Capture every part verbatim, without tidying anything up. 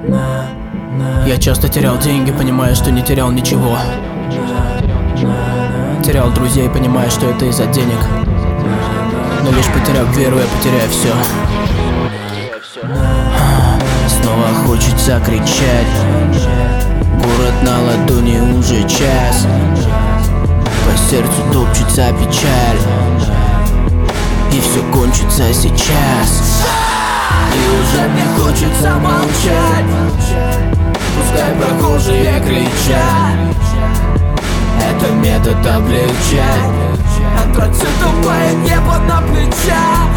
Я часто терял деньги, понимая, что не терял ничего. Терял друзей, понимая, что это из-за денег. Но лишь потеряв веру, я потеряю все. Снова хочется кричать. Город на ладони уже час. По сердцу топчется печаль. И все кончится сейчас. И уже мне хочется молчать. Пускай прохожие кричат. Это метод облегчать. Антрацитовое небо на плечах.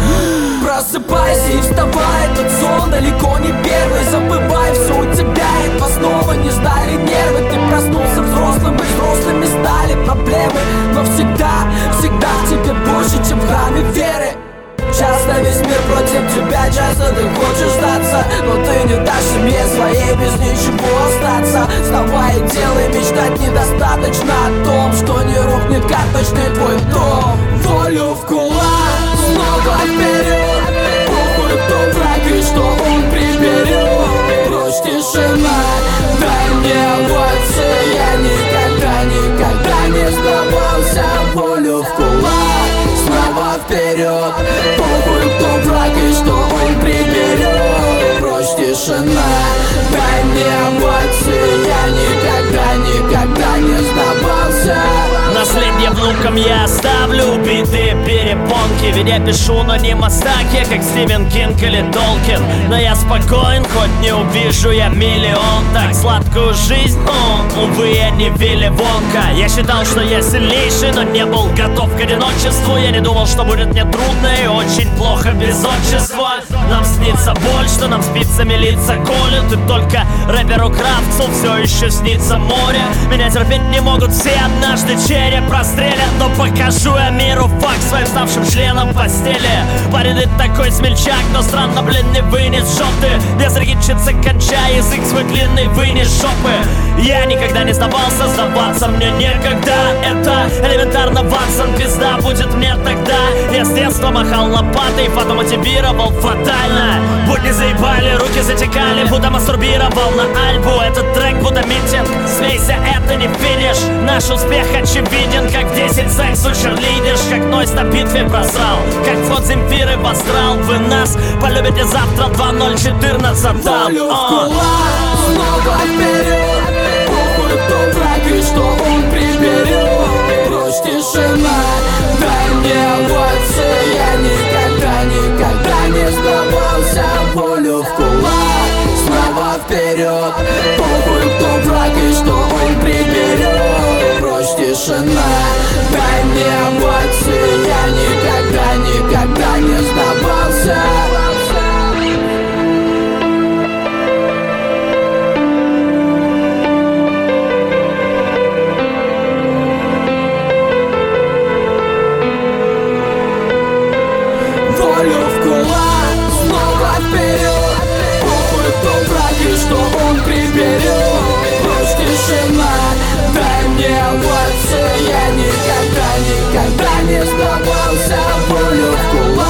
Просыпайся и вставай, этот сон далеко не первый. Забывай, все у тебя едва снова не сдали нервы. Ты проснулся взрослым, и взрослыми стали проблемы. Но всегда, всегда в тебе больше, чем в храме веры. Часто весь мир против тебя, часто ты хочешь сдаться, но ты не дашь семье своей без ничего остаться. Вставай и делай, мечтать недостаточно о том, что не рухнет карточный твой дом. Волю в кулак, снова вперед. Похуй, кто враг и что он приберет. Прочь тишина, дай мне овации. Я никогда, никогда не сдавался. Волю в кулак, снова вперед. Похуй, кто враг и что он приберет. Прочь тишина, дай мне овации. Я никогда, никогда не сдавался. Наследие внукам я оставлю убитые перепонки. Ведь я пишу, но не мастаки, как Стивен Кинг или Толкин. Но я спокоен, хоть не увижу я миллион. Так сладкую жизнь, но, увы, я не Вилли Вонка. Я считал, что я сильнейший, но не был готов к одиночеству. Я не думал, что будет мне трудно и очень плохо без отчества. Нам снится боль, что нам спится милиция колют. И только рэперу Кравцу все еще снится море. Меня терпеть не могут все, однажды череп прострелят. Но покажу я миру факт своим ставшим членом постели. Парень такой смельчак, но странно, блин, не вынес жопы. Без ракетчицы кончай, язык свой длинный вынес жопы. Я никогда не сдавался, сдаваться мне некогда. Это элементарно, Ватсон, пизда будет мне тогда. Я с детства махал лопатой, потом мотивировал фатально. Будни заебали, руки затекали, будто мастурбировал на альбу. Этот трек будто митинг, смейся, это не финиш. Наш успех очевиден, как в десять сексу черлидишь. Как Нойз на битве просрал, как вход Земфиры в астрал. Вы нас полюбите завтра, два ноль четырнадцать. Волю в кулак, снова вперед. Похуй, кто враг и что он приберет. Прочь тишина, дай мне овации. Я никогда, никогда не сдавался. Волю в кулак, снова вперед. Похуй, кто враг и что он приберет. Прочь тишина, дай мне овации. Я никогда, никогда не сдавался. Волю в кулак, снова вперед. Похуй, кто враг и что он приберет. Прочь тишина, дай мне овации. Я никогда, никогда не сдавался. Волю в кулак.